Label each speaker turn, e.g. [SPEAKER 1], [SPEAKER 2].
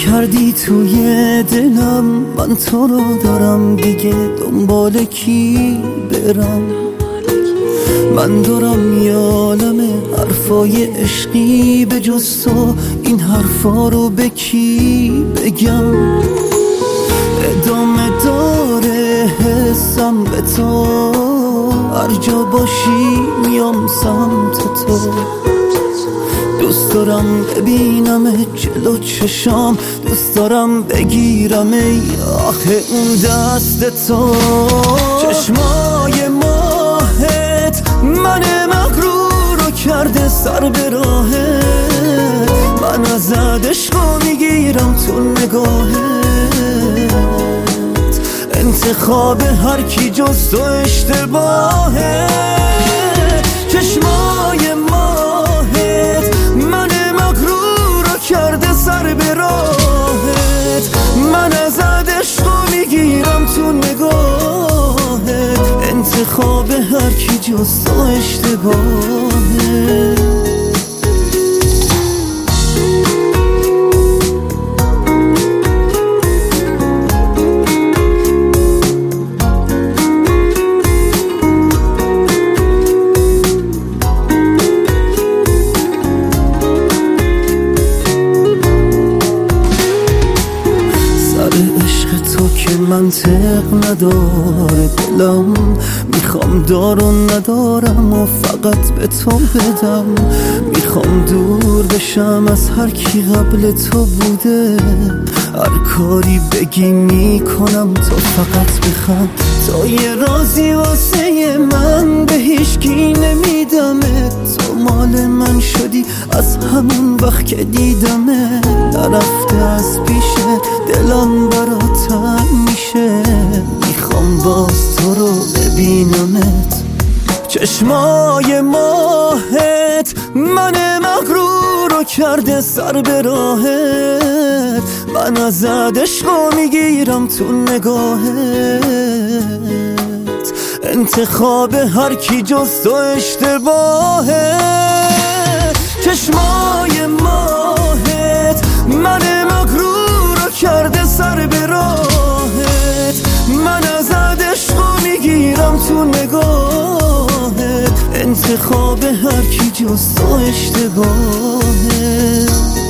[SPEAKER 1] کردی توی دلم، من تو رو دارم دیگه دنبال کی برم؟ من دارم یه عالمه حرفای عشقی به جز تو، این حرفا رو به کی بگم؟ ادامه داره حسم به تو، هر جا باشی میام سمت تو. دوست دارم ببینم جلو چشام، دوست دارم بگیرم ای آخه اون دست تو. چشمای ماهت من مغرور رو کرده سر به راهت، من ازت عشقو میگیرم تو نگاهت. انتخاب هر کی جز تو اشتباهه. چشمای ماهت من مغرور رو کرده سر به راهت، من ازت عشقو میگیرم تو نگاهت. انتخاب هر کی جز تو اشتباهه. که منطق نداره دلم، میخوام دار و ندارم و فقط به تو بدم. میخوام دور بشم از هر کی قبل تو بوده، هر کاری بگی میکنم تو فقط بخند. تو یه رازی واسه من به هیچکی نمیدمت، تو مال من شدی از همون وقت که دیدمه. نرفته از پیشه دلم برات تنگ میشه، میخوام باز تو رو ببینمت. چشمای ماهت من مغرور رو کرده سر به راهت، من ازت عشقو میگیرم تو نگاهت. انتخاب هر کی جز تو اشتباهه. چشمای ماهت من مغرور رو کرده سر به راهت، من ازت عشقو میگیرم تو نگاهت. انتخاب هر کی جز تو اشتباهه.